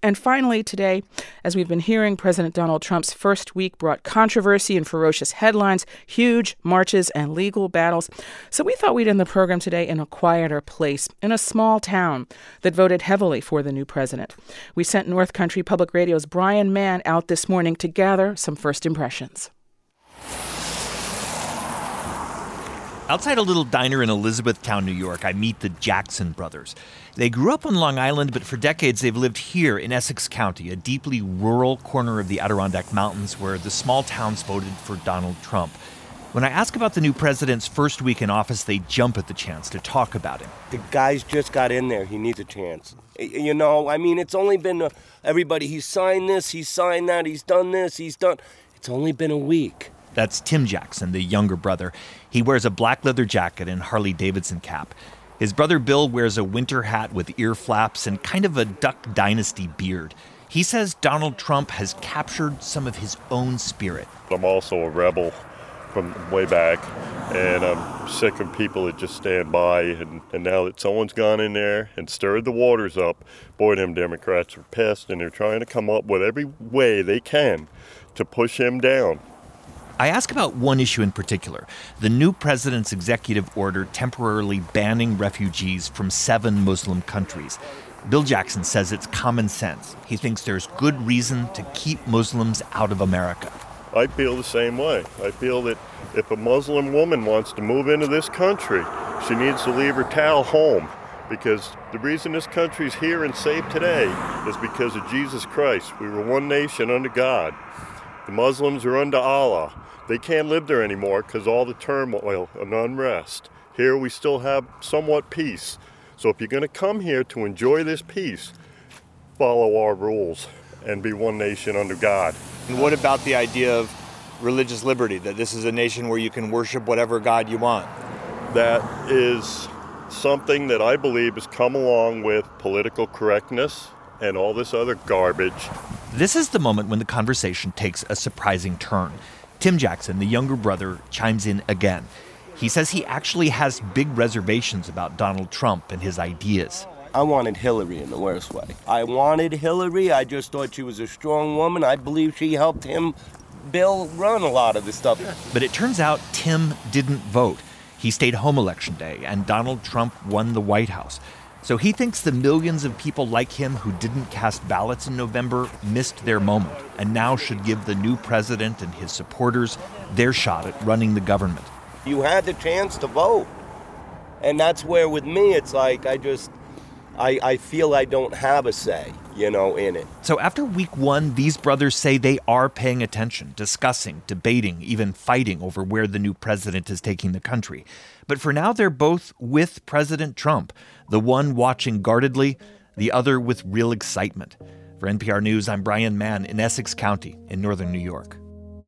And finally, today, as we've been hearing, President Donald Trump's first week brought controversy and ferocious headlines, huge marches, and legal battles. So we thought we'd end the program today in a quieter place, in a small town that voted heavily for the new president. We sent North Country Public Radio's Brian Mann out this morning to gather some first impressions. Outside a little diner in Elizabethtown, New York, I meet the Jackson brothers. They grew up on Long Island, but for decades they've lived here in Essex County, a deeply rural corner of the Adirondack Mountains where the small towns voted for Donald Trump. When I ask about the new president's first week in office, they jump at the chance to talk about him. The guy's just got in there. He needs a chance. You know, I mean, it's only been everybody, he's signed this, he's signed that, he's done this, he's done. It's only been a week. That's Tim Jackson, the younger brother. He wears a black leather jacket and Harley-Davidson cap. His brother Bill wears a winter hat with ear flaps and kind of a Duck Dynasty beard. He says Donald Trump has captured some of his own spirit. I'm also a rebel from way back, and I'm sick of people that just stand by. And now that someone's gone in there and stirred the waters up, boy, them Democrats are pissed, and they're trying to come up with every way they can to push him down. I ask about one issue in particular, the new president's executive order temporarily banning refugees from 7 Muslim countries. Bill Jackson says it's common sense. He thinks there's good reason to keep Muslims out of America. I feel the same way. I feel that if a Muslim woman wants to move into this country, she needs to leave her towel home. Because the reason this country's here and safe today is because of Jesus Christ. We were one nation under God. The Muslims are under Allah. They can't live there anymore because all the turmoil and unrest. Here we still have somewhat peace. So if you're going to come here to enjoy this peace, follow our rules and be one nation under God. And what about the idea of religious liberty, that this is a nation where you can worship whatever God you want? That is something that I believe has come along with political correctness and all this other garbage. This is the moment when the conversation takes a surprising turn. Tim Jackson, the younger brother, chimes in again. He says he actually has big reservations about Donald Trump and his ideas. I wanted Hillary in the worst way. I wanted Hillary. I just thought she was a strong woman. I believe she helped Bill run a lot of this stuff. But it turns out Tim didn't vote. He stayed home Election Day, and Donald Trump won the White House. So he thinks the millions of people like him who didn't cast ballots in November missed their moment and now should give the new president and his supporters their shot at running the government. You had the chance to vote. And that's where with me it's like I feel I don't have a say, in it. So after week 1, these brothers say they are paying attention, discussing, debating, even fighting over where the new president is taking the country. But for now, they're both with President Trump, the one watching guardedly, the other with real excitement. For NPR News, I'm Brian Mann in Essex County in northern New York.